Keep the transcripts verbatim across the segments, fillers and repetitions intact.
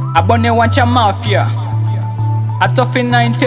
Abone wancha mafia Atofi ninety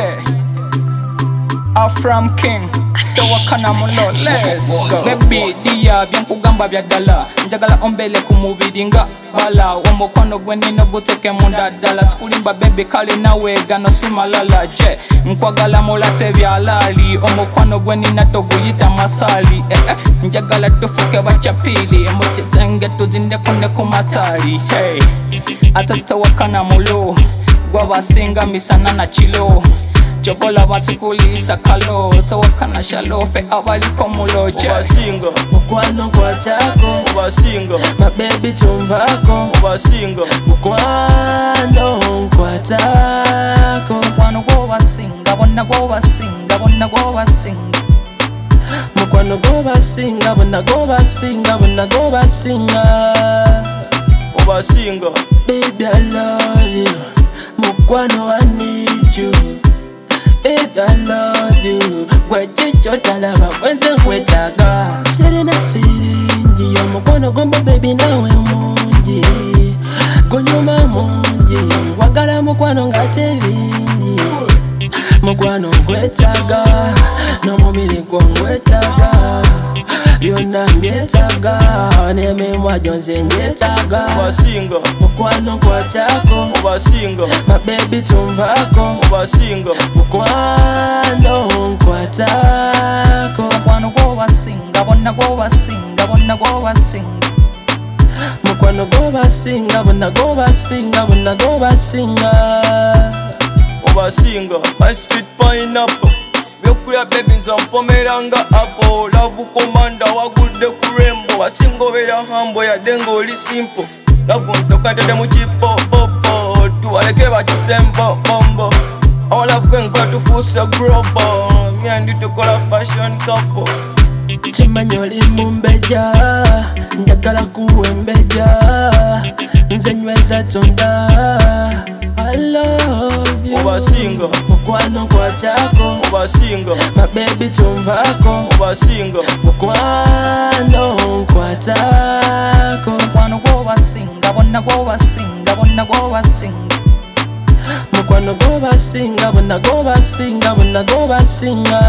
Afram King Towakana mulo, let's go. Baby dia byankugamba bya ddala njagala ombele ku mubiri nga bala omukono gwe nina guteke munda ddala sikulimba baby kale nawe gano si malala je nkwagala mulate byalali omukono gwe nina toguyita masali eh, eh, njagala tufuke bachapili mutizenge tuzindeko ne ku matali hey. Ate towakana mulo gwabasinga misana na kilo Chobola batikulisa kalo Tawakana shalofe abaliko muloje Obasinga Mukwano kwa chako Obasinga My baby tumbako Obasinga Mukwano kwa chako Mukwano go basinga Bonna go basinga Bonna go basinga Mukwano go basinga Bonna go basinga Bonna go basinga Obasinga Baby I love you Mukwano I need you Baby, I love you. Gwechicho talaba wenze kwetaga Serena sirinji yo mukono gombo baby nawe munji Gonyuma munji wagala mukwano ngate binji Mukwano kwetaga no mumiri kwa kwetaga Byonna mbyetaga nememwa jonze njetaga Obasinga Mukwano kwa chako Obasinga My baby tumbako Obasinga Mukwano kwa chako Mukwano go basinga Bonna go basinga Bonna go basinga Mukwano go basinga Bonna go basinga Bonna go basinga Obasinga My sweet pineapple Byokulya baby nzampomeranga apple Love komanda wagudde ku rainbow Wasingobera humble yadde ng'oli simple Love ntokantede mu kipo popo Tuwaleke bakisembo bombo Our love going for to force a global Me and you tukola fashion couple Chimanyi oli mumbeja njagala kuwembeja nze nyweza tonda I love you Obasinga Mukwano kwa chako Obasinga My baby tumbako Obasinga Mukwano kwa chako Mukwano go basinga Bonna go basinga Bonna go basinga Mukwano go basinga Bonna go basinga Bonna go basinga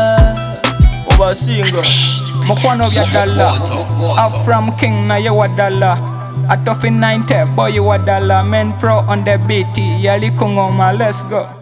Obasinga Mukwano bya ddala Afram King naye wadala Atofi ninety boy wadala Men Pro on the beat yali ku ngoma let's go